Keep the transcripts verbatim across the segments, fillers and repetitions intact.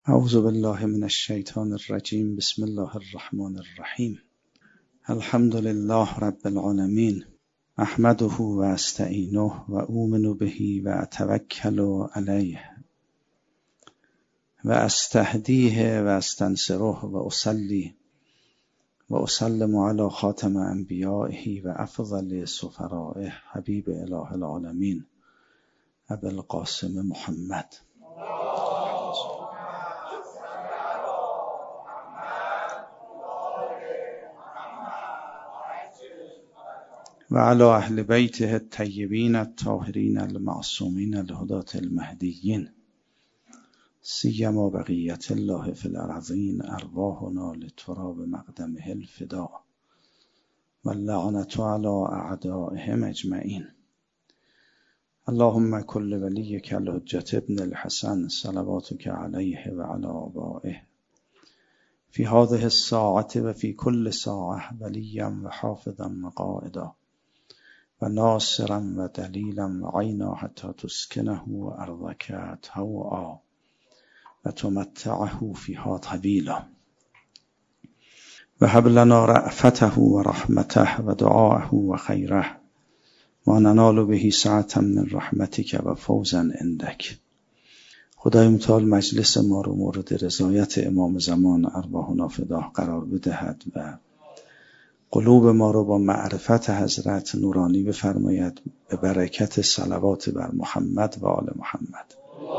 اعوذ بالله من الشیطان الرجیم. بسم الله الرحمن الرحیم. الحمد لله رب العالمین. احمده و استعینه و اؤمن به و اتوکل علیه و استهدیه و استنصره و اصلی و اسلم علی خاتم انبیائه و افضل سفرائه حبیب اله العالمین ابی القاسم محمد و علی اهل بیته الطیبین الطاهرین المعصومین الهداة المهدیین سیما بقیت الله فی الارضین ارواحنا لتراب مقدمه الفداء و اللعنة علی اعدائهم اجمعین. اللهم کل ولیک الحجة ابن الحسن صلواتک علیه و علی آبائه فی هذه الساعة و فی کل ساعة ولیا و حافظا و قائدا و ناصرا و دلیلا و عینا حتی تسکنه و ارضک طوعا و تمتعه فیها طویلا و هب لنا رأفته و رحمته و دعاءه و خیره و ننال به سعة من رحمتک و فوزا عندک. خدای متعال مجلس ما رو مورد رضایت امام زمان ارواحنا فداه قرار بدهد و قلوب ما رو با معرفت حضرت نورانی بفرماید به برکت صلوات بر محمد و آل محمد.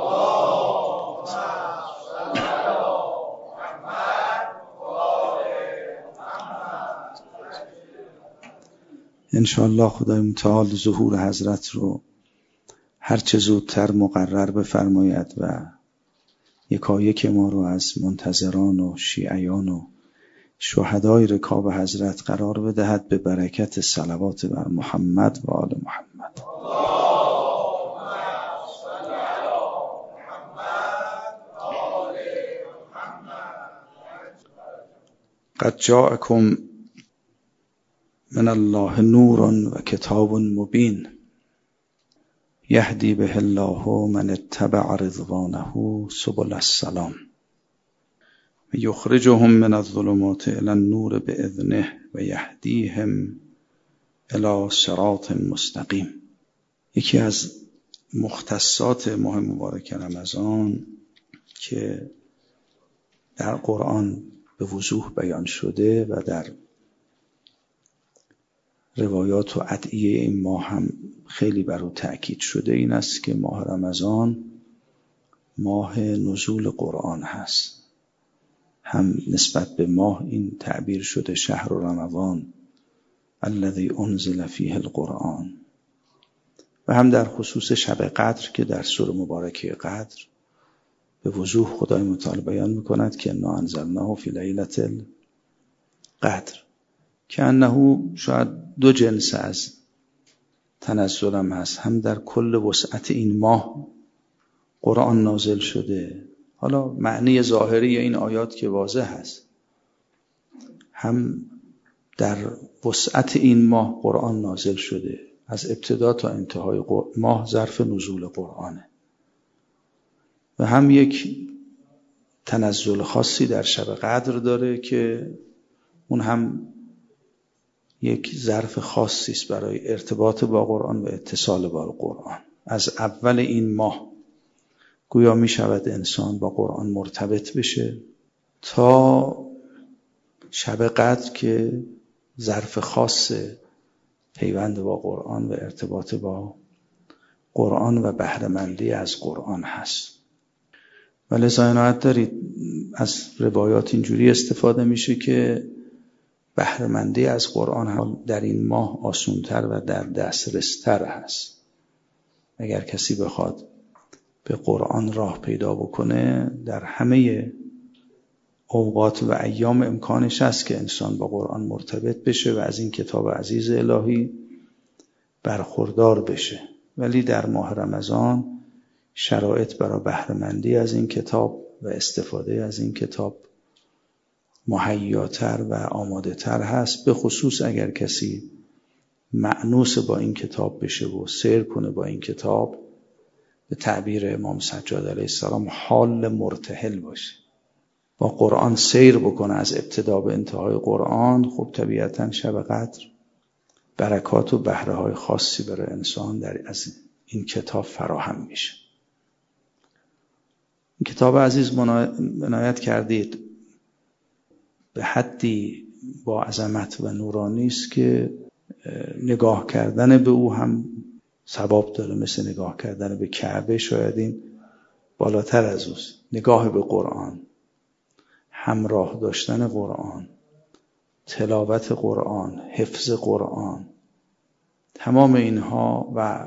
انشاءالله خدای متعال ظهور حضرت رو هرچه زودتر مقرر بفرماید و یکایک ما رو از منتظران و شیعیان و شهدای رکاب حضرت قرار بدهد به برکت صلوات بر محمد و آل محمد. قد جاءکم من الله نور و کتاب مبین یهدی به الله من اتبع رضوانه سبل السلام و یخرجهم من الظلمات الی النور باذنه و یهدیهم الی صراط مستقیم. یکی از مختصات ماه مبارک رمضان که در قرآن به وضوح بیان شده و در روایات و ادعیه این ماه هم خیلی بر او تأکید شده این است که ماه رمضان ماه نزول قرآن هست. هم نسبت به ماه این تعبیر شده شهر رمضان الذی انزل فیه القرآن و هم در خصوص شب قدر که در سوره مبارکه قدر به وضوح خدای متعال بیان میکند که انا انزلناه فی لیلة القدر که انه شاید دو جنس از تنزل هم هست، هم در کل وسعت این ماه قرآن نازل شده، حالا معنی ظاهری این آیات که واضح هست، هم در وسعت این ماه قرآن نازل شده، از ابتدا تا انتهای ماه ظرف نزول قرآنه و هم یک تنزل خاصی در شب قدر داره که اون هم یک ظرف خاصی است برای ارتباط با قرآن و اتصال با قرآن. از اول این ماه گویا می شود انسان با قرآن مرتبط بشه تا شب قدر که ظرف خاص پیوند با قرآن و ارتباط با قرآن و بهره‌مندی از قرآن هست. و لذا عنایت دارید از روایات اینجوری استفاده میشه که بهره‌مندی از قرآن در این ماه آسان‌تر و در دسترس‌تر هست. اگر کسی بخواد به قرآن راه پیدا بکنه در همه اوقات و ایام امکانش هست که انسان با قرآن مرتبط بشه و از این کتاب عزیز الهی برخوردار بشه، ولی در ماه رمضان شرایط برای بهره‌مندی از این کتاب و استفاده از این کتاب مهیاتر و آماده تر هست، به خصوص اگر کسی مأنوس با این کتاب بشه و سیر کنه با این کتاب به تعبیر امام سجاد علیه السلام حال مرتحل باشه، با قرآن سیر بکنه از ابتدا به انتهای قرآن، خب طبیعتاً شب قدر برکات و بهره های خاصی برای انسان در از این کتاب فراهم میشه. این کتاب عزیز عنایت کردید به حدی با عظمت و نورانی است که نگاه کردن به او هم ثواب داره، مثل نگاه کردن به کعبه. شاید این بالاتر از اوست. نگاه به قرآن، همراه داشتن قرآن، تلاوت قرآن، حفظ قرآن، تمام اینها و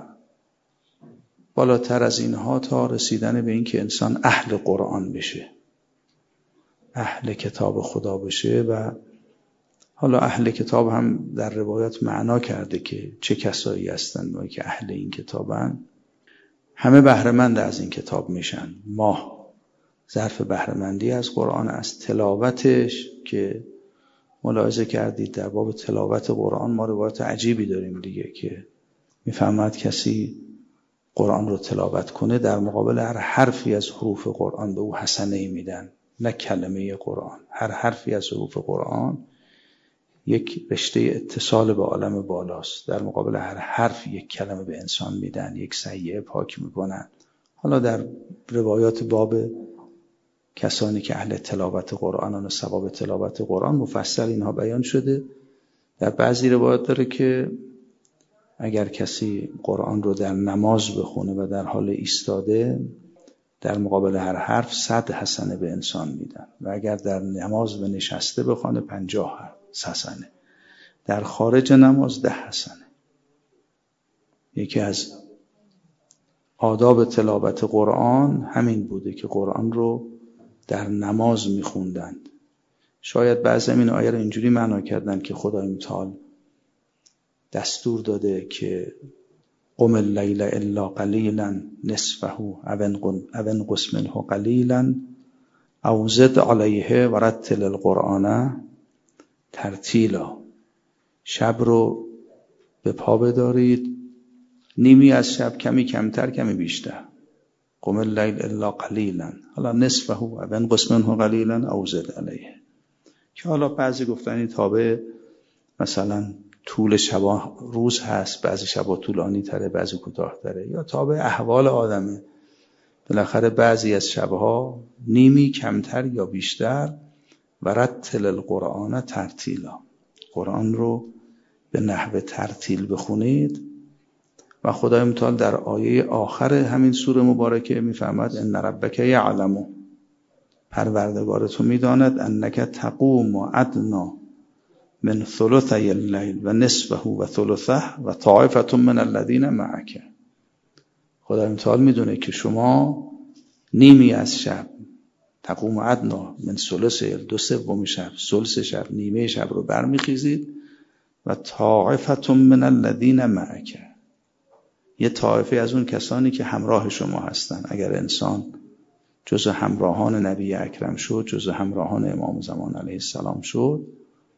بالاتر از اینها تا رسیدن به این که انسان اهل قرآن بشه، اهل کتاب خدا بشه. و حالا اهل کتاب هم در روایات معنا کرده که چه کسایی هستند و که اهل این کتابن. همه بهره‌مند از این کتاب میشن. ماه ظرف بهره‌مندی از قرآن، از تلاوتش، که ملاحظه کردید در باب تلاوت قرآن ما روایت عجیبی داریم دیگه که میفهمد کسی قرآن رو تلاوت کنه در مقابل هر حرفی از حروف قرآن به او حسنه میدن، نه کلمه قرآن. هر حرفی از حروف قرآن یک رشته اتصال به عالم بالاست، در مقابل هر حرف یک کلمه به انسان میدن، یک سیئه پاک میکنن. حالا در روایات باب کسانی که اهل تلاوت قرآن و ثواب تلاوت قرآن مفصل اینها بیان شده. در بعضی روایات داره که اگر کسی قرآن رو در نماز بخونه و در حال ایستاده، در مقابل هر حرف صد حسنه به انسان میدن، و اگر در نماز به نشسته بخونه پنجاه حسنه، در خارج نماز ده حسنه. یکی از آداب تلاوت قرآن همین بوده که قرآن رو در نماز میخوندند. شاید بعضی این آیه رو اینجوری معنا کردن که خدای متعال دستور داده که قم اللیل الا قلیلا نصفه او انقص منه قلیلا او زد علیه و رتل القرآن ترتیلا. شب رو به پا بدارید، نیمی از شب، کمی کمتر کمی بیشتر. قم اللیل الا قلیلا، حالا نصفه او انقص منه قلیلا او زد علیه، که حالا بعضی گفتن این تابع مثلا طول شبا روز هست، بعضی شبا طولانی تره، بعضی کوتاه تره، یا تابع احوال آدمه. بالاخره بعضی از شبها نیمی کمتر یا بیشتر. و رتل القرآن ترتیلا، قرآن رو به نحو ترتیل بخونید. و خدای متعال در آیه آخر همین سوره مبارکه میفرماد ان ربک یعلم، پروردگار تو میداند، انک تقوم ادنا من ثلثی اللیل و نصفه و ثلثه و طائفه من الذین معک. خدای متعال میدونه که شما نیمی از شب، تقوم ادنا من ثلث، دو سوم شب، ثلث شب، نیمه شب رو برمیخیزید. و طائفه من الذین معک، یه طائفه از اون کسانی که همراه شما هستن. اگر انسان جزو همراهان نبی اکرم شد، جزو همراهان امام زمان علیه السلام شد،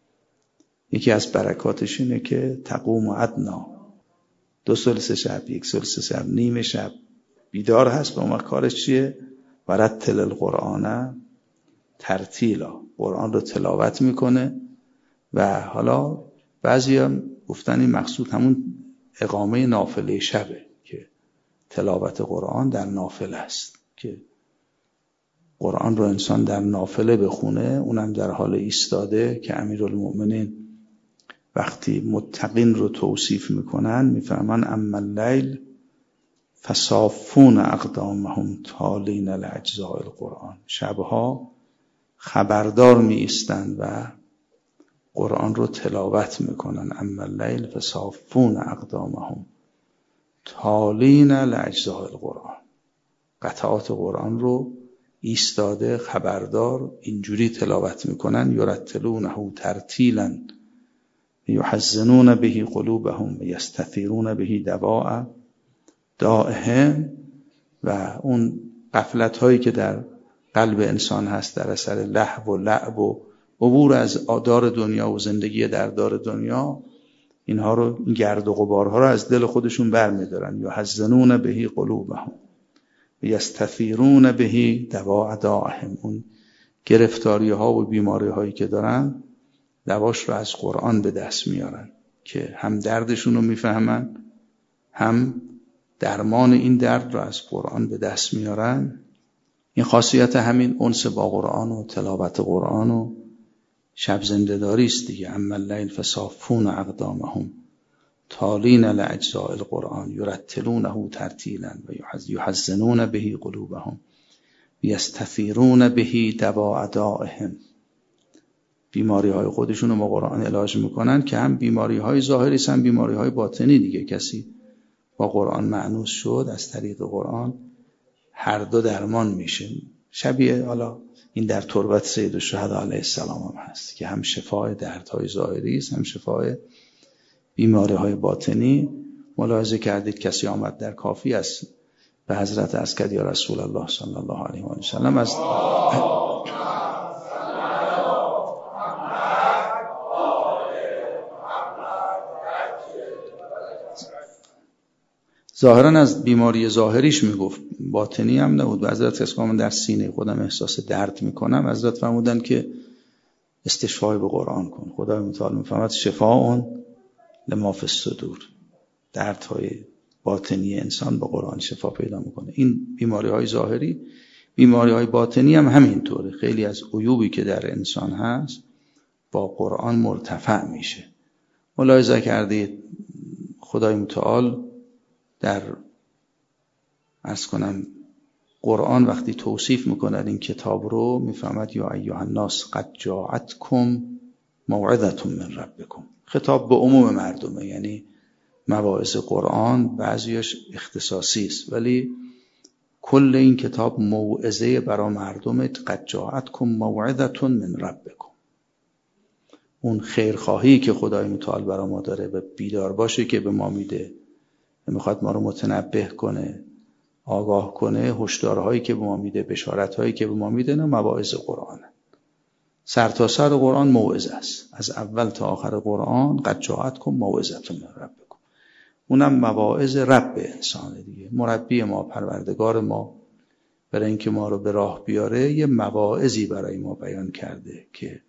یکی از برکاتش اینه که تقوم ادنا، دو ثلث شب، یک ثلث شب، نیمه شب بیدار هست. به اون کارش چیه؟ و رتل القرآن ترتیلا، قرآن رو تلاوت میکنه. و حالا بعضی هم گفتن این مقصود همون اقامه نافله شبه، که تلاوت قرآن در نافله است، که قرآن رو انسان در نافله بخونه، اونم در حال ایستاده، که امیرالمؤمنین وقتی متقین رو توصیف میکنن میفرمان اما اللیل فصافون اقدامهم تالین لاجزاء القرآن. شبها خبردار می ایستند و قرآن رو تلاوت میکنن. اما اللیل فصافون اقدامهم تالین لاجزاء القرآن، قطعات قرآن رو ایستاده خبردار اینجوری تلاوت میکنن. یرتلونه ترتیلا یحزنون به قلوبهم و یستثیرون به دواء دائهم. و اون غفلت هایی که در قلب انسان هست در اثر لهو و لعب و عبور از دار دنیا و زندگی در دار دنیا، اینها رو، این گرد و غبارها رو از دل خودشون برمیدارن. یحزنون به قلوبهم، یستثیرون بهی دواء داءهم، اون گرفتاری ها و بیماری هایی که دارن دواش رو از قرآن به دست میارن که هم دردشون رو میفهمن، هم درمان این درد رو از قرآن به دست میارن. این خاصیت همین انس با قرآن و تلاوت قرآن و شب زنده‌داری است دیگه. اما اللیل فصافون اقدامهم تالین لاجزاء القرآن یرتلونه ترتیلا و یحزنون به قلوبهم یستثیرون به دواء داءهم. بیماری های خودشون رو با قرآن علاج میکنن که هم بیماری های ظاهری هم بیماری های باطنی دیگه. کسی با قرآن مأنوس شد از طریق قرآن هر دو درمان میشه. شبیه حالا این در تربت سید الشهدا علیه السلام هم هست که هم شفای دردهای ظاهری است هم شفای بیماری های باطنی. ملاحظه کردید کسی آمد در کافی است به حضرت عرض کرد یا رسول الله صلی الله علیه و سلم از ظاهرا از بیماری ظاهریش میگفت، باطنی هم نبود. و حضرت کسی که من در سینه خودم احساس درد میکنم، حضرت فرمودن که استشفای به قرآن کن. خدای متعال میفهمد شفاء لما فی الصدور، دردهای باطنی انسان با قرآن شفا پیدا میکنه. این بیماری های ظاهری، بیماری های باطنی هم همینطوره. خیلی از عیوبی که در انسان هست با قرآن مرتفع میشه. ملاحظه کردید خدای متعال در عرض کنم قرآن وقتی توصیف میکنن این کتاب رو میفهمد یا ایها الناس قد جاءتکم موعظة من ربکم. خطاب به عموم مردمه، یعنی مواعظ قرآن بعضیش اختصاصی است ولی کل این کتاب موعظه برای مردمه. قد جاءتکم موعظة من ربکم، اون خیرخواهی که خدای متعال برای ما داره و بیدار باشه که به ما میده، میخواد ما رو متنبه کنه، آگاه کنه، هشدارهایی که به ما میده، بشارتهایی که به ما میده، نه مواعظ قرآن. سر تا سر قرآن موعظه است، از اول تا آخر قرآن قد جاءتکم موعظة من ربکم. اونم مواعظ رب انسان دیگه، مربی ما، پروردگار ما، برای اینکه ما رو به راه بیاره یه مواعظی برای ما بیان کرده که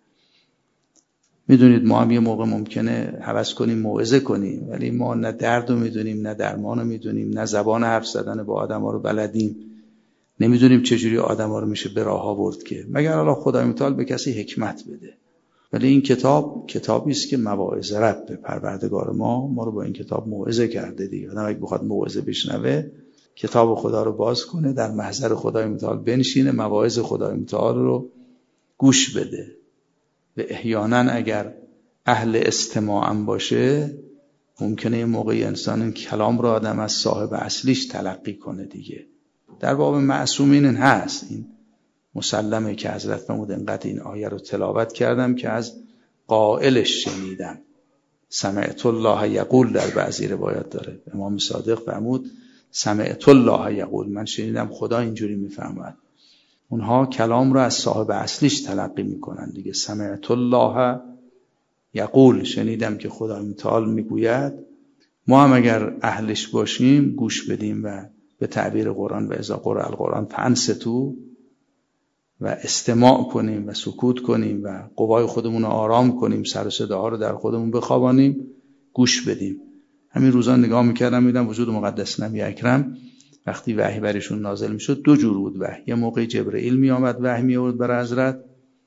میدونید ما هم یه موقع ممکنه هوس کنیم موعظه کنیم ولی ما نه درد رو میدونیم، نه درمان رو میدونیم، نه زبان حرف زدن با آدم ها رو بلدیم، نمیدونیم چجوری آدم ها رو میشه به راه آورد که مگر الله خدای متعال به کسی حکمت بده. ولی این کتاب کتابی است که مواعظ رب پروردگار ما ما رو با این کتاب موعظه کرده دیگه. آدم اگه بخواد موعظه بشنوه کتاب خدا رو باز کنه، در محضر خدای متعال بنشینه، مواعظ خدای متعال رو گوش بده. و احیانا اگر اهل استماع باشه ممکنه یه موقعی انسان این کلام رو آدم از صاحب اصلیش تلقی کنه دیگه. در باب معصومین هست، این مسلمه که حضرت فرمود انقدر این آیه رو تلاوت کردم که از قائلش شنیدم. سمعت الله یقول در بعضی روایات داره، امام صادق فرمود سمعت الله یقول، من شنیدم خدا اینجوری میفرماید. اونها کلام رو از صاحب اصلیش تلقی میکنن دیگه. سمعت الله یقول، شنیدم که خدا متعال میگوید. ما هم اگر اهلش باشیم گوش بدیم و به تعبیر قرآن و اذا قرئ القرآن فانصتوا و استماع کنیم و سکوت کنیم و قوای خودمون رو آرام کنیم، سر و صداها رو در خودمون بخوابانیم، گوش بدیم. همین روزان نگاه میکردم میدم وجود مقدس نبی اکرم وقتی وحی برشون نازل میشد دو جور بود وحی. یه موقع جبرئیل می آمد وحی می آورد برای حضرت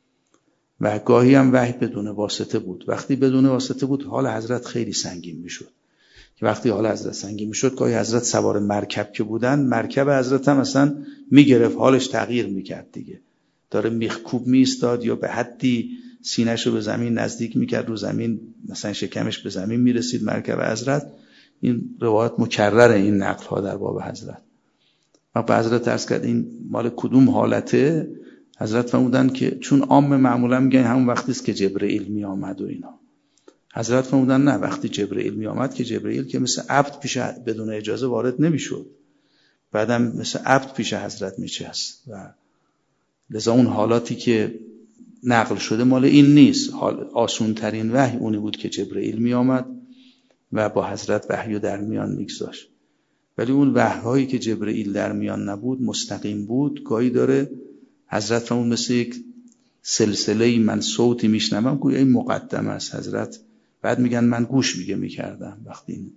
و گاهی هم وحی بدون واسطه بود. وقتی بدون واسطه بود حال حضرت خیلی سنگین میشد. که وقتی حال حضرت سنگین میشد گاهی حضرت سوار مرکب که بودن، مرکب حضرت هم اصلا میگرفت، حالش تغییر میکرد دیگه. داره میخکوب میستاد یا به حدی سینه‌شو به زمین نزدیک میکرد، رو زمین مثلا شکمش به زمین میرسید مرکب حضرت. این روایت مکرره این نقل ها در باب حضرت. و به حضرت عرض کرد این مال کدوم حالته؟ حضرت فرمودن که چون عام معمولا میگن همون وقتی است که جبرئیل می آمد و اینا. حضرت فرمودن نه، وقتی جبرئیل می آمد که جبرئیل که مثل عبد پیش بدون اجازه وارد نمیشد، بعدم مثل عبد پیش حضرت میچست و لذا اون حالاتی که نقل شده مال این نیست. حال آسون ترین وحی اونی بود که جبرئیل می آمد و با حضرت وحی در میان میگذاشت. ولی اون وحی‌هایی که جبرئیل در میان نبود، مستقیم بود، گاهی داره حضرت فرمود مثل یک سلسله‌ای من صوتی میشنوم گویا این مقدمه است حضرت. بعد میگن من گوش میگه میکردم وقتی این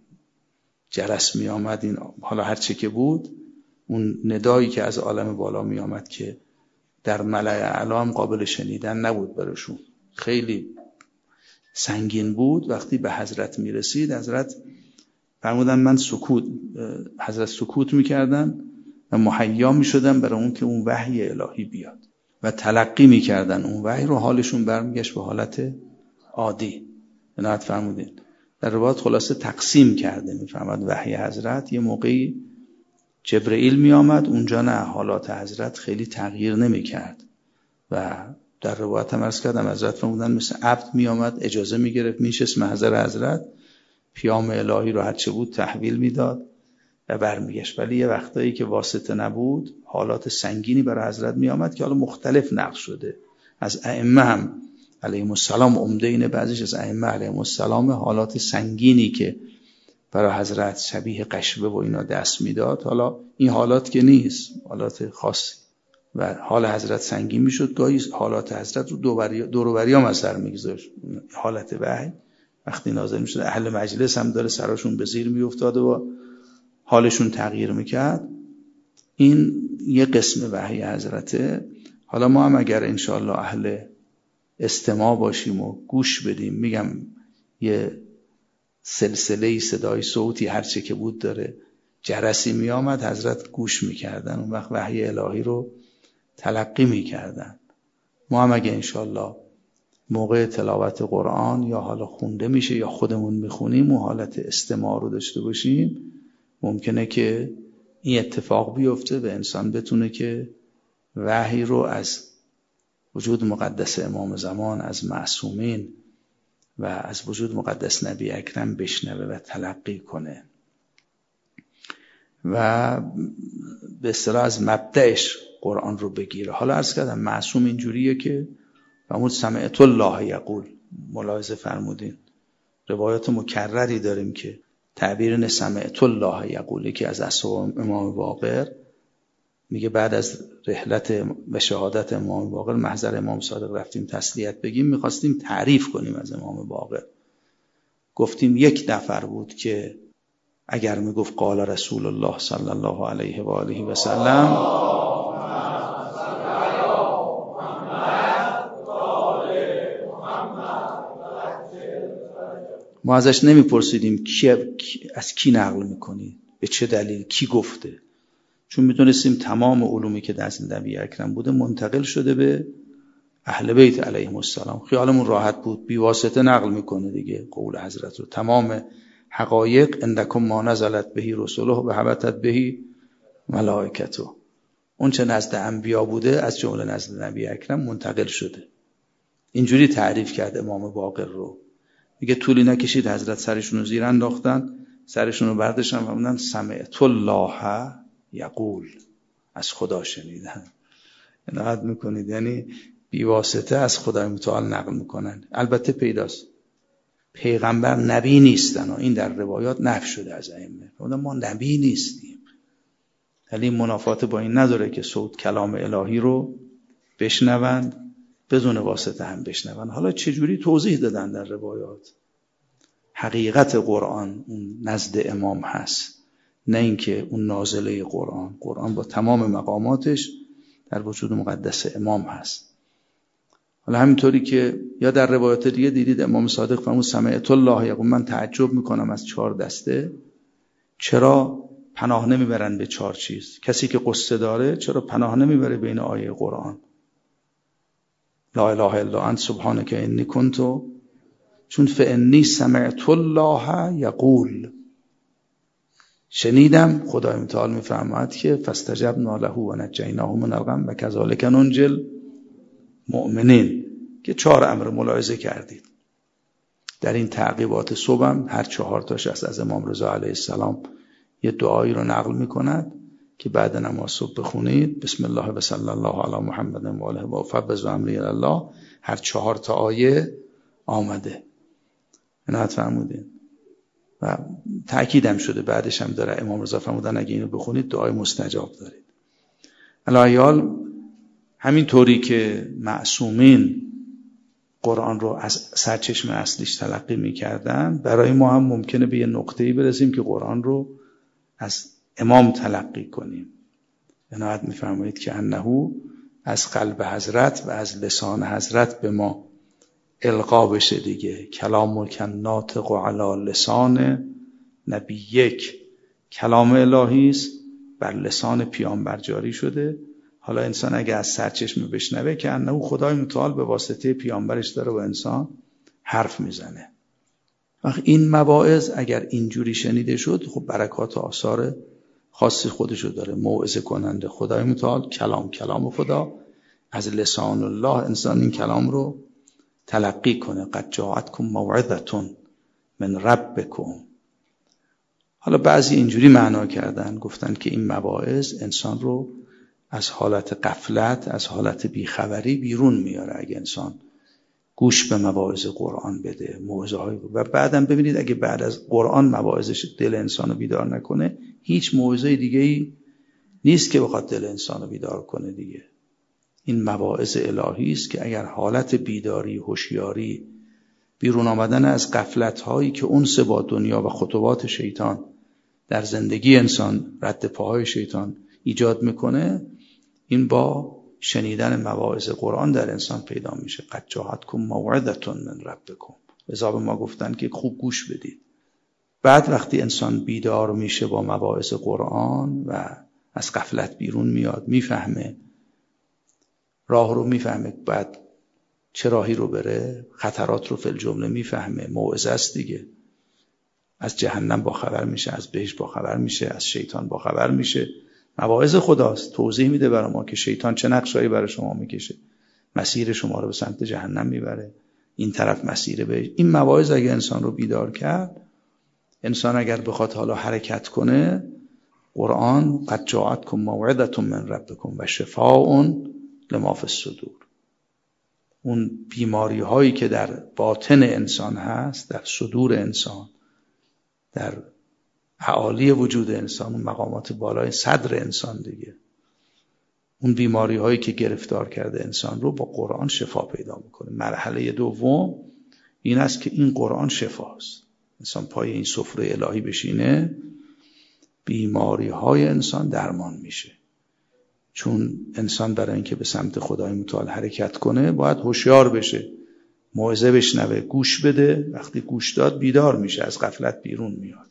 جرس میآمد، این حالا هر چه که بود، اون ندایی که از عالم بالا میآمد که در ملأ اعلی هم قابل شنیدن نبود براشون، خیلی سنگین بود. وقتی به حضرت میرسید حضرت فرمودن من سکوت حضرت سکوت میکردن و مهیا میشدن برای اون که اون وحی الهی بیاد و تلقی میکردن اون وحی رو، حالشون برمیگشت به حالت عادی. عنایت فرمودین در روایات خلاصه تقسیم کرده میفهمد وحی حضرت. یه موقعی جبرئیل میآمد اونجا نه، حالات حضرت خیلی تغییر نمیکرد و در روایت هم عرض کردم حضرت فرمودن مثل عبد میآمد اجازه میگرفت میشست محضر حضرت، پیام الهی رو هرچه بود تحویل میداد و برمیگشت. ولی یه وقتایی که واسطه نبود حالات سنگینی برای حضرت میآمد که حالا مختلف نقل شده از ائمه هم علیهم السلام، عمده اینه بعضیش از ائمه علیهم السلام، حالات سنگینی که برای حضرت شبیه قشبه و اینا دست میداد. حالا این حالات که نیست، حالات خاصی و حال حضرت سنگین میشد، گاهی حالات حضرت رو دور و بریام اثر میگذاشت. حالت وحی وقتی نازل میشد اهل مجلس هم داره سراشون به زیر میافتاد و حالشون تغییر میکرد. این یه قسم وحی حضرته. حالا ما هم اگر انشاءالله اهل استماع باشیم و گوش بدیم، میگم یه سلسله صدای صوتی هر چه که بود داره جرسی میآمد حضرت گوش میکردن، اون وقت وحی الهی رو تلقی میکردن. ما هم اگه انشاءالله موقع تلاوت قرآن یا حالا خونده میشه یا خودمون میخونیم و حالت استماع رو داشته باشیم، ممکنه که این اتفاق بیفته و انسان بتونه که وحی رو از وجود مقدس امام زمان، از معصومین و از وجود مقدس نبی اکرم بشنوه و تلقی کنه و به اصطلاح از مبدأش قرآن رو بگیره. حالا عرض کردم معصوم اینجوریه که فرمود سمعت الله یقول، ملاحظه فرمودین روایات مکرری داریم که تعبیر سمعت الله یقول که از اصحاب امام باقر میگه بعد از رحلت و شهادت امام باقر محضر امام صادق رفتیم تسلیت بگیم، میخواستیم تعریف کنیم از امام باقر. گفتیم یک نفر بود که اگر میگفت قال رسول الله صلی الله علیه و آله و سلم ما ازش نمیپرسیدیم کی از کی نقل میکنی، به چه دلیل، کی گفته، چون میدونستیم تمام علومی که دست نبی اکرم بوده منتقل شده به اهل بیت علیهم السلام. خیالمون راحت بود بی واسطه نقل میکنه دیگه قول حضرت رو. تمام حقایق اندکم ما نزلت بهی رسوله و حبتت بهی ملائکته، اون چه نزد انبیا بوده از جمله نزد نبی اکرم منتقل شده. اینجوری تعریف کرد امام باقر رو. میگه طولی نکشید حضرت سرشون رو زیر انداختن، سرشون رو برداشتن و فرمودن سمعت الله یقول، از خدا شنیدن. عنایت میکنید یعنی بی واسطه از خدای متعال نقل میکنن. البته پیداست پیغمبر نبی نیستن و این در روایات نفی شده از ائمه، ما نبی نیستیم، ولی منافات با این نداره که صوت کلام الهی رو بشنوند، بدون واسطه هم بشنوند. حالا چجوری توضیح دادن در روایات؟ حقیقت قرآن اون نزد امام هست، نه اینکه اون نازله قرآن. قرآن با تمام مقاماتش در وجود مقدس امام هست. حالا همینطوری که یا در روایات دیگه دیدید امام صادق فرمود سمعت الله یقول، من تعجب میکنم از چهار دسته چرا پناه نمیبرن به چهار چیز. کسی که قصه داره چرا پناه نمیبره بین آیه قرآن لا اله الا انت سبحانک انی کنت، چون فانی سمعت الله یقول، شنیدم خدای متعال میفرماید که فاستجبنا له و نجیناه من الغم و کذالک ننجی المؤمنین، که چهار امر ملاحظه کردید. در این تعقیبات صبحم هر چهار تاش از امام رضا علیه السلام یه دعایی رو نقل میکند که بعد نماز صبح بخونید بسم الله و صلی الله علی محمد و آله و فوض امری الی الله. هر چهار تا آیه آمده. عنایت فرمودین. و تأکیدم شده بعدش هم داره امام رضا فرمودن اگه اینو بخونید دعای مستجاب دارید. الایال همین طوری که معصومین قرآن رو از سرچشمه اصلیش تلقی می‌کردن، برای ما هم ممکنه به یه نقطه‌ای برسیم که قرآن رو از امام تلقی کنیم. عنایت می‌فرمایید که انه از قلب حضرت و از لسان حضرت به ما القا بشه دیگه. کلام کن ناطق علی لسان نبی یک، کلام الهی است بر لسان پیامبر جاری شده. حالا انسان اگه از سرچشمه بشنوه که انه خدای متعال به واسطه پیامبرش داره با انسان حرف میزنه. وقت این مواعظ اگر اینجوری شنیده شد، خب برکات و آثار خاصی خودشو داره. موعظه کننده خدای متعال، کلام کلام خدا، از لسان الله انسان این کلام رو تلقی کنه. قد جاءتکم موعظة من ربکم. حالا بعضی اینجوری معنا کردن، گفتن که این مواعظ انسان رو از حالت غفلت، از حالت بیخبری بیرون میاره اگه انسان گوش به مواعظ قرآن بده، موعظه های. و بعدم ببینید اگه بعد از قرآن مواعظش دل انسان رو بیدار نکنه، هیچ موعظه دیگه‌ای نیست که بخواد دل انسان رو بیدار کنه دیگه. این مواعظ الهی است که اگر حالت بیداری، هوشیاری، بیرون آمدن از غفلت هایی که اونس با دنیا و خطوات شیطان در زندگی انسان، رد پاهای شیطان ایجاد میکنه، این با شنیدن مواعظ قرآن در انسان پیدا میشه. قد جاءتکم موعظة من ربکم. لذا به ما گفتن که خوب گوش بدید. بعد وقتی انسان بیدار میشه با مواعظ قرآن و از غفلت بیرون میاد، میفهمه راه رو، میفهمه بعد چه راهی رو بره، خطرات رو فی الجمله میفهمه. موعظه است دیگه. از جهنم با خبر میشه، از بهشت با خبر میشه، از شیطان با خبر میشه. مواعظ خداست، توضیح میده برای ما که شیطان چه نقشهایی برای شما میکشه، مسیر شما رو به سمت جهنم میبره، این طرف مسیر بهشت. این مواعظ اگه انسان رو بیدار کرد، انسان اگر بخواد حالا حرکت کنه، قرآن قد جاءتکم موعظة من ربکم و شفاء لما فی الصدور، اون بیماری هایی که در باطن انسان هست، در صدور انسان، در اعالی وجود انسان، اون مقامات بالای صدر انسان دیگه، اون بیماری هایی که گرفتار کرده انسان رو با قرآن شفا پیدا میکنه. مرحله دوم این است که این قرآن شفاست. انسان پای این سفره الهی بشینه، بیماری های انسان درمان میشه. چون انسان برای اینکه به سمت خدای متعال حرکت کنه باید هوشیار بشه، موعظه بشنوه، گوش بده. وقتی گوش داد بیدار میشه، از غفلت بیرون میاد.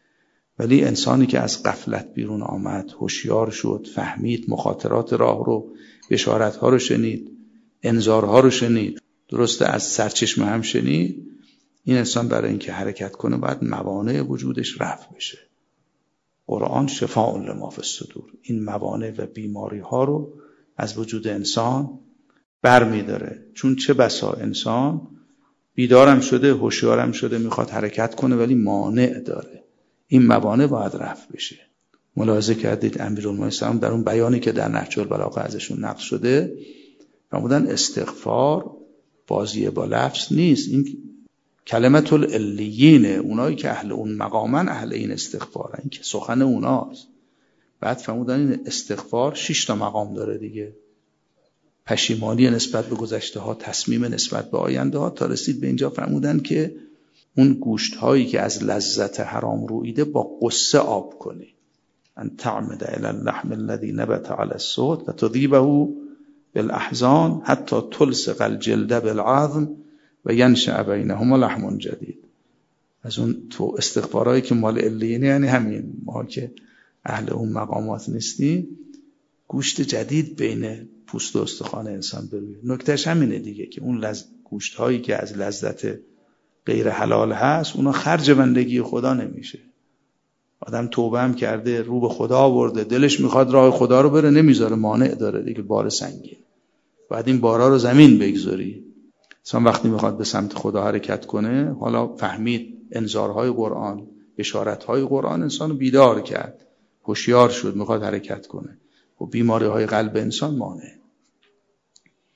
ولی انسانی که از غفلت بیرون آمد، هوشیار شد، فهمید مخاطرات راه رو، بشارت‌ها رو شنید، انذارها رو شنید، درسته از سرچشمه هم شنید، این انسان برای اینکه حرکت کنه باید موانع وجودش رفع بشه. قرآن شفاء لما فی الصدور، این موانع و بیماری ها رو از وجود انسان برمی‌داره. چون چه بسا انسان بیدارم شده، هوشیارم شده، میخواد حرکت کنه ولی مانع داره. این موانع باید رفع بشه. ملاحظه کردید امیرالمومنین سلام در اون بیانی که در نهج البلاغه ازشون نقل شده فرمودن استغفار بازی با لفظ نیست، این کلمت العلیینه، اونایی که اهل اون مقامن اهل این استغفارن، این که سخن اوناست. بعد فرمودن این استغفار شش تا مقام داره دیگه، پشیمانی نسبت به گذشته ها، تصمیم نسبت به آینده ها، تا رسید به اینجا فرمودن که اون گوشت هایی که از لذت حرام رویده با قصه آب کنی، ان تعمد الى اللحم الذي نبت على الصوت و تذیبه بالاحزان حتی تلصق الجلد بالعظم و ینشأ بینهما لحم جدید. از اون تو استغفارهایی که مال علیینه، یعنی همین ما که اهل اون مقامات نیستیم، گوشت جدید بین پوست و استخوان انسان بروید. نکتهش همینه دیگه که اون لز... گوشت هایی که از لذت غیر حلال هست، اونا خرج بندگی خدا نمیشه. آدم توبه هم کرده، رو به خدا آورده، دلش میخواد راه خدا رو بره، نمیذاره، مانع داره دیگه، بار سنگین. بعد این بارا رو زمین بگذاری. انسان وقتی میخواد به سمت خدا حرکت کنه، حالا فهمید انذارهای قرآن، بشارتهای قرآن انسانو بیدار کرد، هوشیار شد، میخواد حرکت کنه، و بیماریهای قلب انسان مانع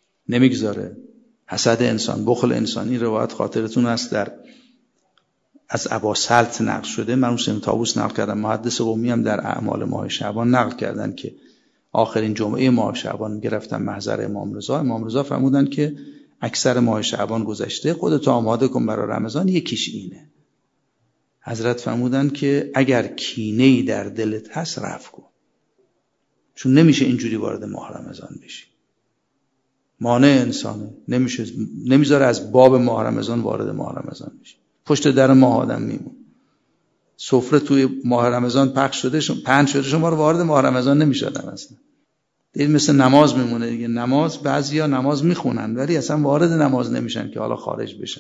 نمیگذاره. حسد انسان، بخل انسانی، روایت خاطرتون هست در از ابا سلط نقل شده، مرحوم ابن طاووس نقل کردن، محدث قمی هم در اعمال ماه شعبان نقل کردن که آخرین جمعه ماه شعبان گرفتن محضر امام رضا. امام رضا فرمودن که اکثر ماه شعبان گذشته، خودتو آماده کن برای رمضان، یکیش اینه. حضرت فرمودن که اگر کینه‌ای در دلت هست رفع کن، چون نمیشه اینجوری وارد ماه رمضان بشی. مانع انسانه، نمیشه، نمیذاره از باب ماه رمضان وارد ماه رمضان بشی. پشت در ماه آدم میمون. سفره توی ماه رمضان پخش شده، شما پنج شده، شما رو وارد ماه رمضان نمیشدن اصلا. دیگه مثل نماز میمونه دیگه. نماز بعضیا نماز میخونن ولی اصلا وارد نماز نمیشن که حالا خارج بشن.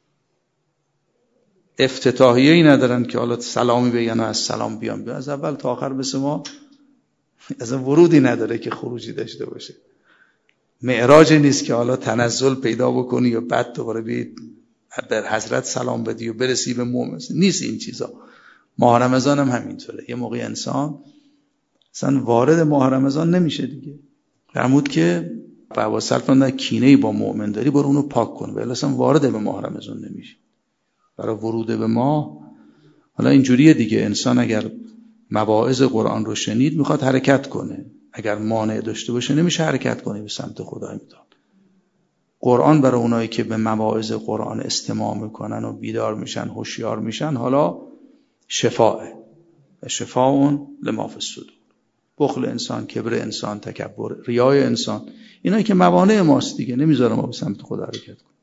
افتتاحیه‌ای ندارن که حالا سلامی بگن و از سلام بیان بیان. از اول تا آخر مثل ما اصلا ورودی نداره که خروجی داشته باشه. معراج نیست که حالا تنزل پیدا بکنی و بعد دوباره بیای بر حضرت سلام بدی و برسی به مؤمن. نیست این چیزا. ماه رمضان هم همینطوره. یه موقع انسان اصلا وارد ماه رمضان نمیشه دیگه. فرمود که بابا سلطان کینه‌ای با مؤمن داری، برو اونو پاک کن، ولی اصلا وارد به ماه رمضان نمیشه. برای ورود به ماه حالا اینجوریه دیگه. انسان اگر مواعظ قرآن رو شنید میخواد حرکت کنه، اگر مانع داشته باشه نمیشه حرکت کنه به سمت خدای متعال. قرآن برای اونایی که به مواعظ قرآن استماع میکنن و بیدار میشن، هوشیار میشن، حالا شفاء شفاء لما فی الصدور. بخل انسان، کبر انسان، تکبر، ریای انسان، اینایی که موانع ماست دیگه، نمیذاره ما به سمت خدا حرکت کنیم.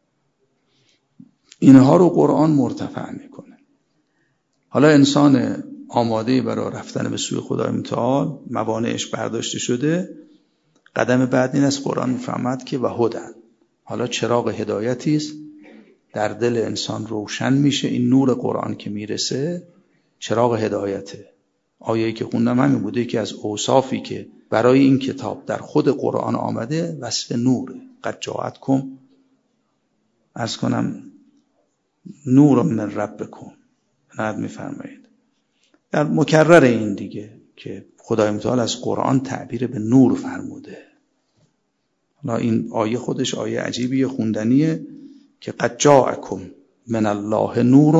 اینها رو قرآن مرتفع میکنه. حالا انسان آماده برای رفتن به سوی خدای متعال، موانعش برداشته شده، قدم بعد این است قرآن میفهمد که و هدن. حالا چراغ هدایتی است در دل انسان روشن میشه. این نور قرآن که میرسه چراغ هدایته. آیه‌ای که خوندم همین بوده که از اوصافی که برای این کتاب در خود قرآن آمده وصف نوره. قد جاءتکم، عرض کنم، نور من ربکم. نهاد میفرمایید در مکرر این دیگه که خدای متعال از قرآن تعبیر به نور فرموده. حالا این آیه خودش آیه عجیبیه، خوندنیه که قد جاءکم من الله نور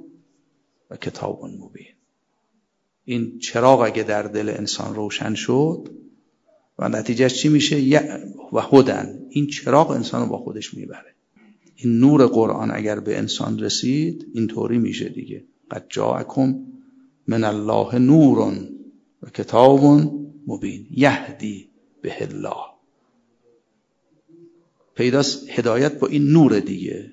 و کتاب مبین. این چراغ اگه در دل انسان روشن شد و نتیجهش چی میشه؟ و هدن. این چراغ انسان رو با خودش میبره. این نور قرآن اگر به انسان رسید اینطوری میشه دیگه. قد جاءکم من الله نور و کتاب مبین یهدی به الله. پیداست هدایت با این نور دیگه.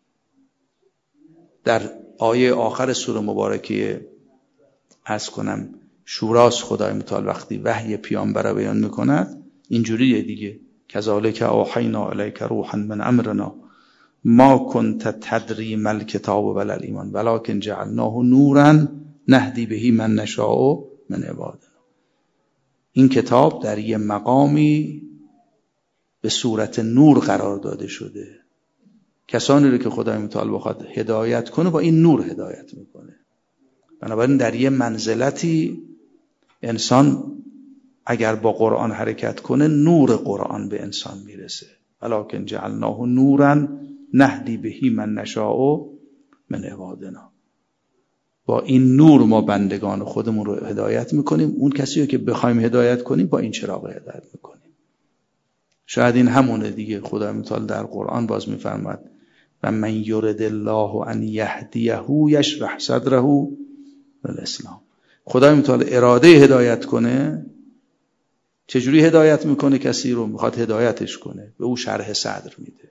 در آیه آخر سوره مبارکه عرض کنم شوراست، خدای متعال وقتی وحی پیامبر بیان میکند اینجوریه دیگه. کذالک اوحینا الیک روحا من امرنا ما کنت تدری ما الکتاب ولا الایمان ولکن جعلناه نورا نهدی به من نشاء من عبادنا. این کتاب در یه مقامی به صورت نور قرار داده شده. کسانی رو که خدای متعال بخواد هدایت کنه با این نور هدایت میکنه. بنابراین در یه منزلتی انسان اگر با قرآن حرکت کنه نور قرآن به انسان میرسه. ولکن جعلناه نورا نهدی به من نشاء من عبادنا. با این نور ما بندگان خودمون رو هدایت میکنیم. اون کسی رو که بخوایم هدایت کنیم با این چراغ هدایت میکنیم. شاید این همونه دیگه. خدای متعال در قرآن باز میفرماد و من یرد الله ان یهدیه یشرح صدره للاسلام. خدای متعال اراده هدایت کنه، چجوری هدایت میکنه؟ کسی رو میخواد هدایتش کنه به او شرح صدر میده.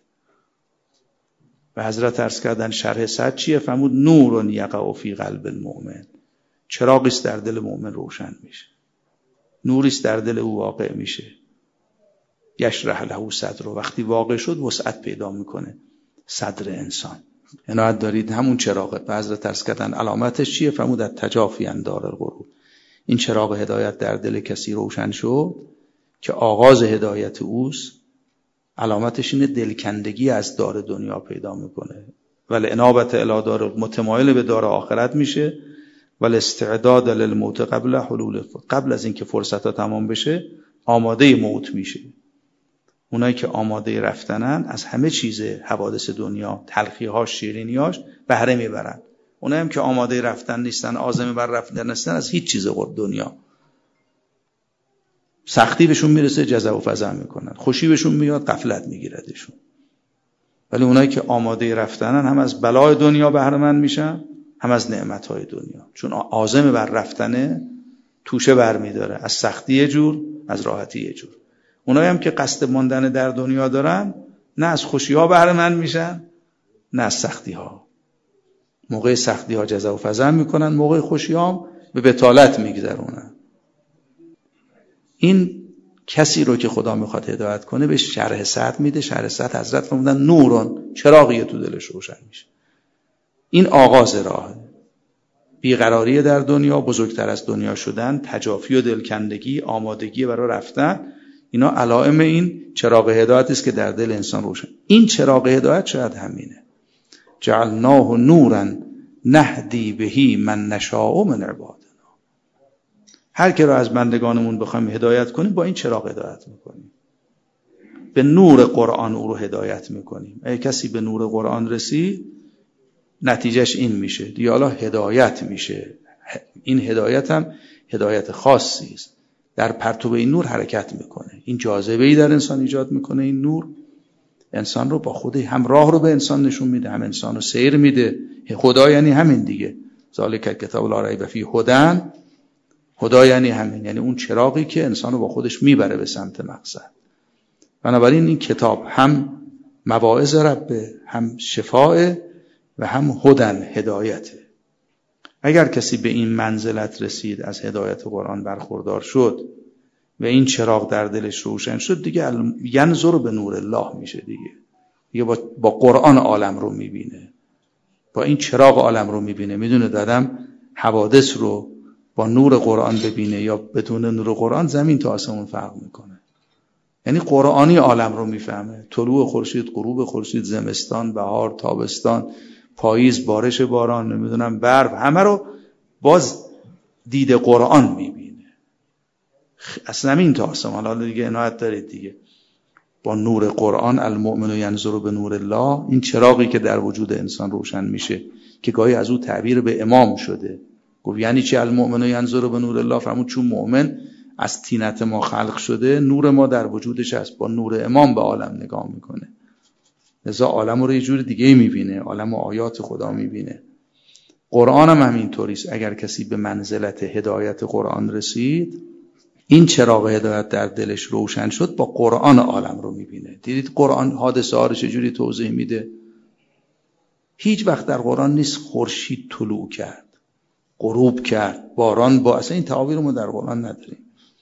و حضرت عرض کردن شرح صدر چیه؟ فرمود نور یقع فی قلب المؤمن. چراغی است در دل مؤمن روشن میشه، نوری است در دل او واقع میشه. یشرح له صدر، وقتی واقع شد وسعت پیدا میکنه صدر انسان. عنایت دارید همون چراغه. و حضرت عرض کردن علامتش چیه؟ فرمود تجافی اندار القلوب. این چراغ هدایت در دل کسی روشن شد که آغاز هدایت اوست. علامتش اینه دلکندگی از دار دنیا پیدا میکنه. ولی انابت الی دار، متمایل به دار آخرت میشه. ولی استعداد للموت قبل حلول، قبل از اینکه فرصت ها تمام بشه آماده موت میشه. اونایی که آماده رفتنن از همه چیز حوادث دنیا، تلخی‌هاش، شیرینی‌هاش بهره میبرن. اونایی هم که آماده رفتن نیستن، عازم بر رفتن نیستن، از هیچ چیز دنیا سختی بهشون میرسه جزع و فزع میکنن، خوشی بهشون میاد غفلت میگیردشون. ولی اونایی که آماده رفتنن هم از بلای دنیا بهره مند میشن، هم از نعمتهای دنیا. چون عازم بر رفتنه توشه برمیداره، از سختی یه جور، از راحتی یه جور. اونایی هم که قصد ماندن در دنیا دارن، نه از خوشی ها بهره مند میشن، نه از سختی ها. موقع سختی ها جزع و فزع میکنن، موقع خوشی ها به بطالت میگذرونن. این کسی رو که خدا میخواد هدایت کنه به شرح صدر میده. شرح صدر حضرت فرمودن نورون، چراغی تو دلش روشن میشه. این آغاز راهه. بیقراری در دنیا، بزرگتر از دنیا شدن، تجافی و دلکندگی، آمادگی برای رفتن، اینا علائم این چراغ هدایت است که در دل انسان روشن. این چراغ هدایت شاید همینه. جعلناه نورا نهدی بهی من نشاء من عبادنا. هر که رو از بندگانمون بخوایم هدایت کنیم با این چراغ هدایت میکنیم. به نور قرآن او رو هدایت میکنیم. اگه کسی به نور قرآن رسید نتیجهش این میشه دیگه، حالا هدایت میشه. این هدایت هم هدایت خاصی است، در پرتو این نور حرکت میکنه. این جاذبه‌ای در انسان ایجاد میکنه. این نور انسان رو با خود هم راه رو به انسان نشون میده، هم انسان رو سیر میده. خدا یعنی همین دیگه، ذالک کتاب لا ریب فیه هدی. خدا یعنی همین، یعنی اون چراغی که انسان رو با خودش میبره به سمت مقصد. بنابراین این کتاب هم مواعظ ربه، هم شفاء و هم هدن، هدایته. اگر کسی به این منزلت رسید، از هدایت قرآن برخوردار شد و این چراغ در دلش روشن شد، دیگه ینظر به نور الله میشه. دیگه دیگه با, با قرآن عالم رو میبینه، با این چراغ عالم رو میبینه. میدونه دادم حوادث رو با نور قرآن ببینه یا بدون نور قرآن، زمین تا آسمون فرق میکنه. یعنی قرآنی عالم رو میفهمه. طلوع خورشید، غروب خورشید، زمستان، بهار، تابستان، پاییز، بارش باران، نمیدونم برف، همه رو باز دید قرآن میبینه. از زمین تا آسمان. حالا دیگه عنایت دارید دیگه، با نور قرآن المؤمن ینظر به نور الله. این چراغی که در وجود انسان روشن میشه که گاهی از او تعبیر به امام شده. گفت یعنی چی المؤمن ینظر به نور الله؟ فرمود چون مؤمن از طینت ما خلق شده، نور ما در وجودش هست، با نور امام به عالم نگاه میکنه، لذا عالم رو یه جور دیگه میبینه، عالم و آیات خدا میبینه. قرآن هم همینطوریست. اگر کسی به منزلت هدایت قرآن رسید، این چراغ هدایت در دلش روشن شد، با قرآن عالم رو میبینه. دیدید قرآن حادثه ها رو چجوری توضیح میده؟ هیچ وقت در قرآن نیست خورشید طلوع کرد، غروب کرد، باران با، اصلا این تعابیر ما در قرآن نداریم.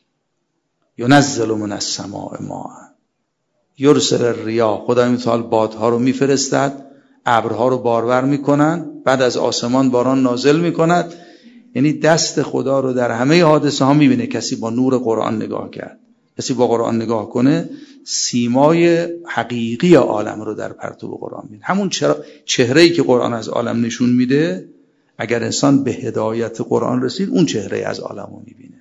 ینزل من السماء ماء یرسل الریاح. خدای متعال بادها رو میفرستد، ابرها رو بارور میکنن، بعد از آسمان باران نازل میکند. یعنی دست خدا رو در همه حادثه ها میبینه. کسی با نور قرآن نگاه کرد، کسی با قرآن نگاه کنه، سیمای حقیقی عالم رو در پرتو قرآن میبینه. همون چهره‌ای که قرآن از عالم نشون میده، اگر انسان به هدایت قرآن رسید، اون چهره از عالم رو میبینه.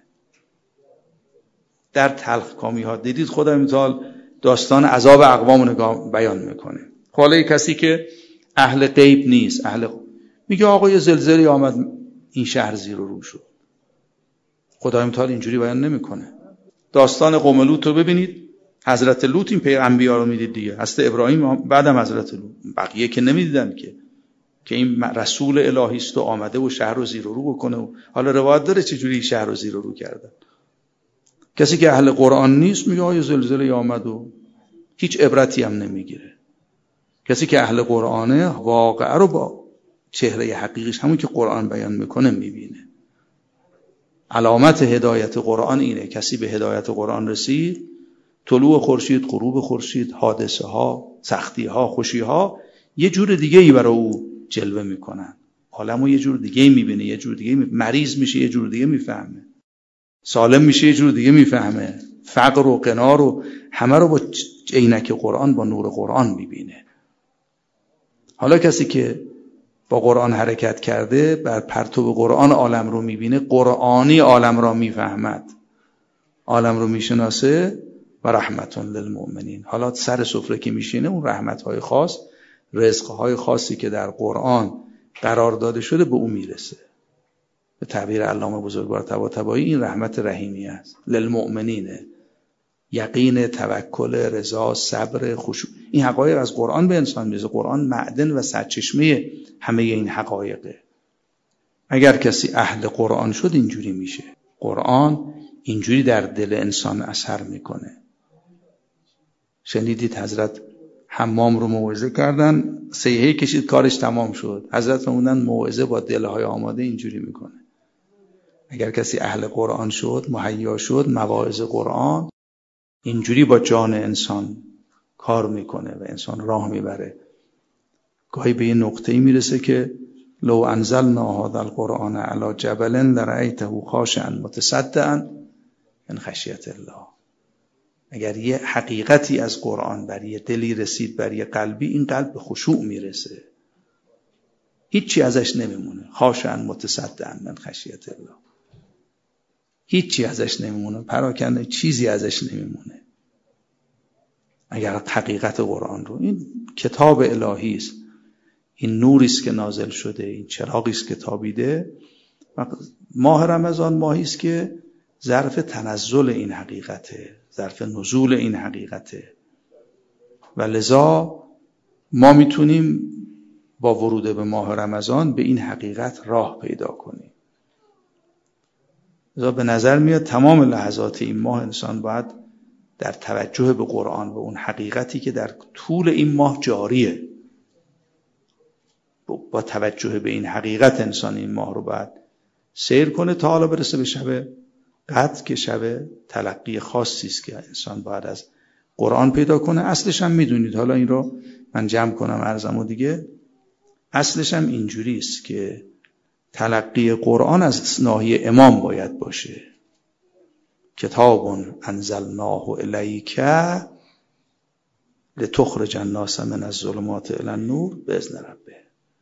در تلخ کامی ها دیدید خدای متعال داستان عذاب اقوام نگاه بیان میکنه. حالا کسی که اهل غیب نیست، اهل میگه آقا یه زلزله آمد این شهر زیر و رو شد. خدای متعال اینجوری بیان نمیکنه. داستان قوم لوط رو ببینید. حضرت لوط این پیغمبریا رو میدید دیگه، حضرت ابراهیم بعدم حضرت لوط، بقیه که نمیدیدن که که این رسول الهی است و آمده و شهر رو زیر و رو بکنه. و حالا روایت داره چجوری شهر رو زیر و رو کردن. کسی که اهل قرآن نیست میگه آیه زلزله آمد و هیچ عبرتی هم نمیگیره. کسی که اهل قرآنه واقعه رو با چهره حقیقیش، همون که قرآن بیان میکنه، میبینه. علامت هدایت قرآن اینه. کسی به هدایت قرآن رسید، طلوع خورشید، غروب خورشید، حادثه ها، سختی ها، خوشی ها یه جور دیگه ای برای او جلوه میکنن. عالمو یه جور دیگه میبینه، یه جور دیگه می... مریض میشه یه جور دیگه میفهمه، سالم میشه یه جور دیگه میفهمه، فقر و غنا رو همه رو با عینک قرآن، با نور قرآن میبینه. حالا کسی که با قرآن حرکت کرده، بر پرتو قرآن عالم رو میبینه، قرآنی عالم را میفهمد، عالم رو میشناسه. و رحمتون للمؤمنین. حالا سر سفره که میشینه، اون رحمتهای خاص، رزقهای خاصی که در قرآن قرار داده شده به اون میرسه. به تعبیر علامه بزرگوار طباطبایی این رحمت رحیمی است. للمؤمنینه، یقین، توکل، رضا، صبر، خشوع، این حقایق از قرآن به انسان میرسه. قرآن معدن و سرچشمه همه این حقایقه. اگر کسی اهل قرآن شد اینجوری میشه. قرآن اینجوری در دل انسان اثر میکنه. شنیدید حضرت حمام رو موعظه کردن، سیحه کشید، کارش تمام شد. حضرت فرمودن موعظه با دلهای آماده اینجوری میکنه. اگر کسی اهل قرآن شد، مهیا شد، مواعظ قرآن اینجوری با جان انسان کار میکنه و انسان راه میبره. گاهی به یه نقطه‌ای میرسه که لو انزلنا هذا القرآن علی جبل لرأیته خاشعا متصدعا من خشیت الله. اگر یه حقیقتی از قرآن بر یه دلی رسید، بر یه قلبی، این قلب به خشوع میرسه، هیچی ازش نمیمونه. خاشعا متصدعا من خشیت الله، هیچی ازش نمیمونه، پراکنده چیزی ازش نمیمونه. اگر حقیقت قرآن رو، این کتاب الهی است، این نوری است که نازل شده، این چراغی است که تابیده. ماه رمضان ماهی است که ظرف تنزل این حقیقته، ظرف نزول این حقیقته و لذا ما میتونیم با ورود به ماه رمضان به این حقیقت راه پیدا کنیم. لذا به نظر میاد تمام لحظات این ماه انسان باید در توجه به قرآن و اون حقیقتی که در طول این ماه جاریه، با توجه به این حقیقت انسان این ماه رو باید سیر کنه تا حالا برسه به شب قدر که شب تلقی خاصی است که انسان باید از قرآن پیدا کنه. اصلش هم میدونید، حالا این رو من جمع کنم عرضمو دیگه، اصلش هم اینجوری است که تلقی قرآن از ناحیه امام باید باشه. کتاب انزلناه الیک لتخرج الناس من الظلمات الی النور باذن ربه.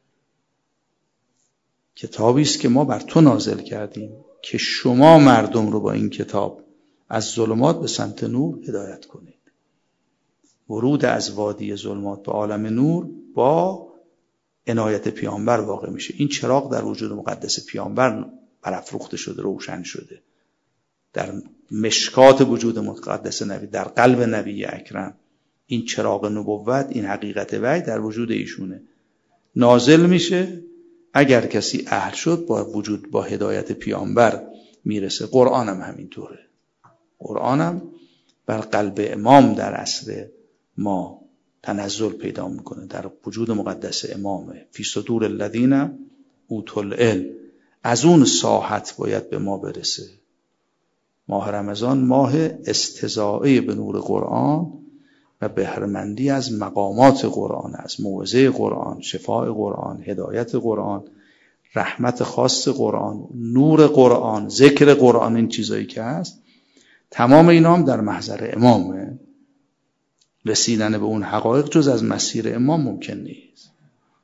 کتابی است که ما بر تو نازل کردیم که شما مردم رو با این کتاب از ظلمات به سمت نور هدایت کنید. ورود از وادی ظلمات به عالم نور با عنایت پیامبر واقع میشه. این چراغ در وجود مقدس پیامبر برافروخته شده، روشن شده در مشکات وجود مقدس نبی، در قلب نبی اکرم. این چراغ نبوت، این حقیقت وحی در وجود ایشونه نازل میشه. اگر کسی اهل شد با وجود با هدایت پیامبر میرسه. قرآن هم همینطوره. قرآن هم بر قلب امام در عصر ما تنزل پیدا میکنه، در وجود مقدس امامه. فی صدور الذین اوتوا العلم، از اون ساحت باید به ما برسه. ماه رمضان ماه استضاءه به نور قرآن و بهره‌مندی از مقامات قرآن، از موعظه قرآن، شفاء قرآن، هدایت قرآن، رحمت خاص قرآن، نور قرآن، ذکر قرآن. این چیزایی که هست تمام اینا هم در محضر امامه. رسیدن به اون حقایق جز از مسیر امام ممکن نیست.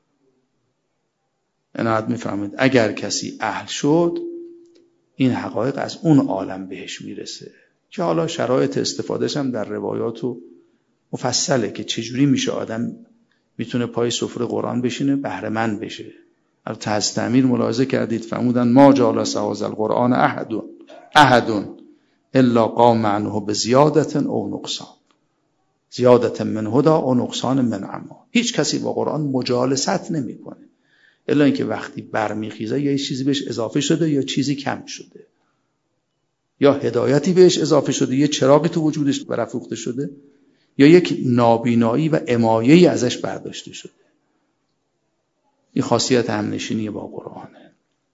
عنایت میفهمید. اگر کسی اهل شد این حقایق از اون عالم بهش میرسه که حالا شرایط استفادهش هم در روایات و مفصله که چجوری میشه آدم میتونه پای سفره قرآن بشینه بهره مند بشه. البته از تعمیر ملاحظه کردید فرمودن ما جالس هذا القرآن احد احد الا قام عنه بزیادت او نقصان، زیادت من هدی او نقصان من عما. هیچ کسی با قرآن مجالست نمیکنه الا اینکه وقتی برمیخیزه یا چیزی بهش اضافه شده یا چیزی کم شده، یا هدایتی بهش اضافه شده، یه چراغی تو وجودش برافروخته شده، یا یک نابینایی و امایه‌ای ازش برداشته شده. این خاصیت همنشینی با قرآنه.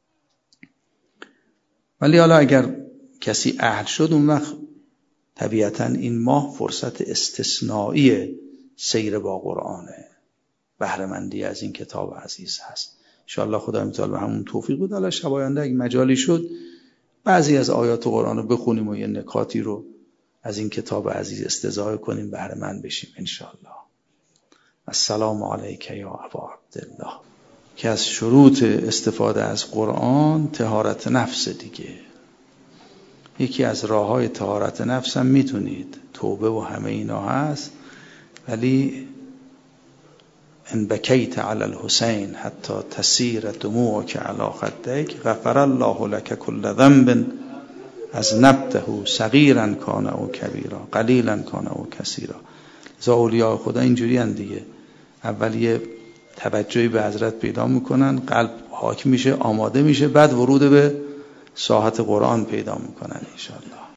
ولی حالا اگر کسی اهل شد اون وقت طبیعتاً این ماه فرصت استثنایی سیر با قرآنه، بهره‌مندی از این کتاب عزیز هست. انشاءالله خدا متعال به همون توفیق بده. حالا شب آینده اگه مجالی شد بعضی از آیات قرآن رو بخونیم و یه نکاتی رو از این کتاب عزیز استزاده کنیم، بهره‌مند بشیم انشاءالله. السلام علیک یا ابا عبدالله. که از شروط استفاده از قرآن طهارت نفس دیگه. یکی از راه‌های طهارت نفس هم میتونید توبه و همه اینا هست، ولی ان بکیت علی الحسین حتی تسیر دموعک علی خدیک غفر الله لك كل ذنب از نبته صغیرا کان او کبیرا قلیلا کان او کثیرا. لذا اولیاء خدا اینجوری ان دیگه، اول یه توجهی به حضرت پیدا میکنن، قلب حاکم میشه، آماده میشه، بعد ورود به ساحت قرآن پیدا میکنن انشاءالله.